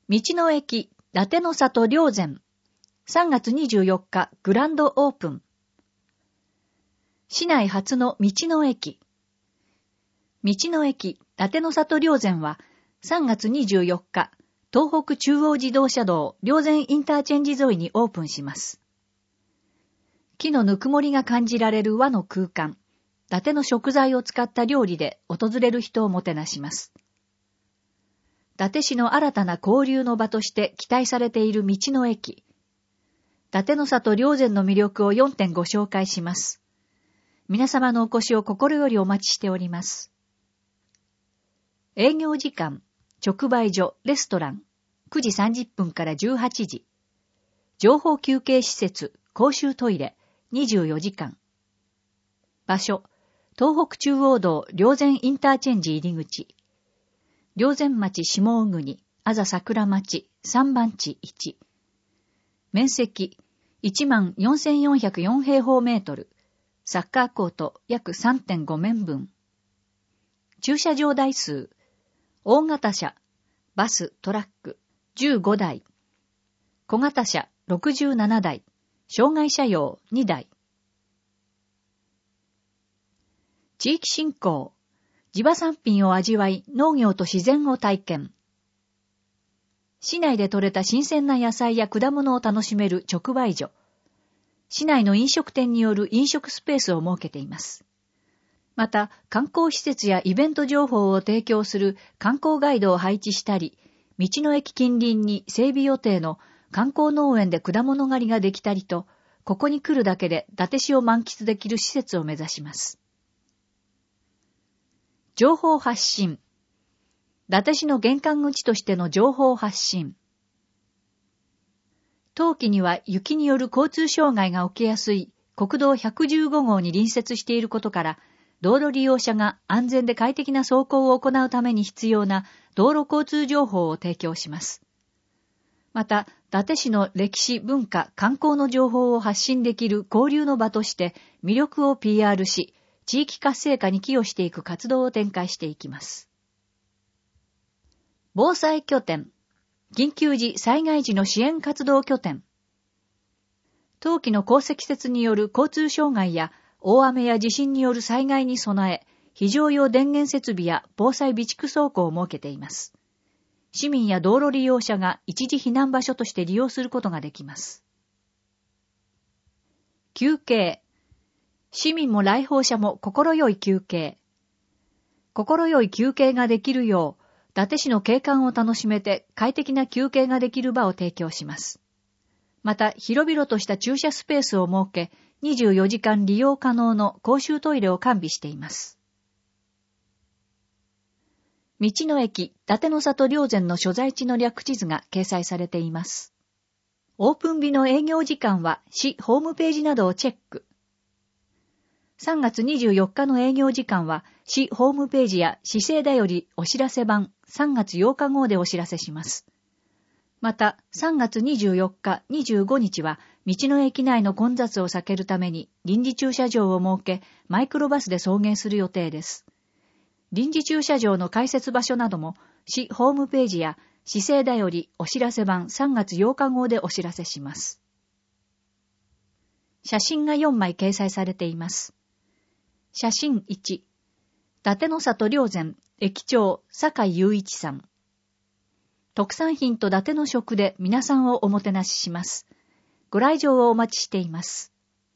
道の駅、伊達の里霊山。3月24日、グランドオープン。市内初の道の駅。道の駅、伊達の里霊山は、3月24日、東北中央自動車道霊山インターチェンジ沿いにオープンします。木のぬくもりが感じられる和の空間、伊達の食材を使った料理で訪れる人をもてなします。伊達市の新たな交流の場として期待されている道の駅。伊達の里霊山の魅力を4点ご紹介します。皆様のお越しを心よりお待ちしております。営業時間、直売所、レストラン、9時30分から18時。情報休憩施設、公衆トイレ、24時間。場所、東北中央道霊山インターチェンジ入り口。霊山町下小国、あざ桜町、3番地1。面積、14,404 平方メートル。サッカーコート約 3.5 面分。駐車場台数、大型車、バス、トラック、15台。小型車、67台。障害車用、2台。地域振興。地場産品を味わい、農業と自然を体験。市内で採れた新鮮な野菜や果物を楽しめる直売所。市内の飲食店による飲食スペースを設けています。また、観光施設やイベント情報を提供する観光ガイドを配置したり、道の駅近隣に整備予定の観光農園で果物狩りができたりと、ここに来るだけで伊達市を満喫できる施設を目指します。情報発信。伊達市の玄関口としての情報発信。冬季には雪による交通障害が起きやすい国道115号に隣接していることから、道路利用者が安全で快適な走行を行うために必要な道路交通情報を提供します。また、伊達市の歴史、文化、観光の情報を発信できる交流の場として魅力を PR し、地域活性化に寄与していく活動を展開していきます。防災拠点。緊急時、災害時の支援活動拠点。冬季の降積雪による交通障害や大雨や地震による災害に備え、非常用電源設備や防災備蓄倉庫を設けています。市民や道路利用者が一時避難場所として利用することができます。休憩。市民も来訪者も心よい休憩。心よい休憩ができるよう、伊達市の景観を楽しめて快適な休憩ができる場を提供します。また、広々とした駐車スペースを設け、24時間利用可能の公衆トイレを完備しています。道の駅、伊達の里霊山の所在地の略地図が掲載されています。オープン日の営業時間は市ホームページなどをチェック。3月24日の営業時間は市ホームページや市政だよりお知らせ版3月8日号でお知らせします。また3月24日、25日は道の駅内の混雑を避けるために臨時駐車場を設けマイクロバスで送迎する予定です。臨時駐車場の開設場所なども市ホームページや市政だよりお知らせ版3月8日号でお知らせします。写真が4枚掲載されています。写真1、伊達の里霊山、駅長、坂井雄一さん。特産品と伊達の食で皆さんをおもてなしします。ご来場をお待ちしています。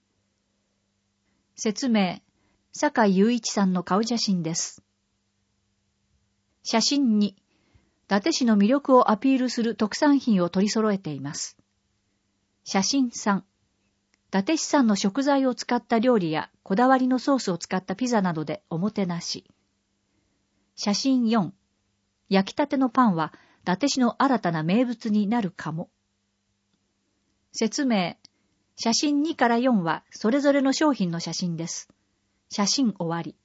説明、坂井雄一さんの顔写真です。写真2、伊達市の魅力をアピールする特産品を取り揃えています。写真3、伊達市産の食材を使った料理やこだわりのソースを使ったピザなどでおもてなし。写真4、焼きたてのパンは伊達市の新たな名物になるかも。説明、写真2から4はそれぞれの商品の写真です。写真終わり。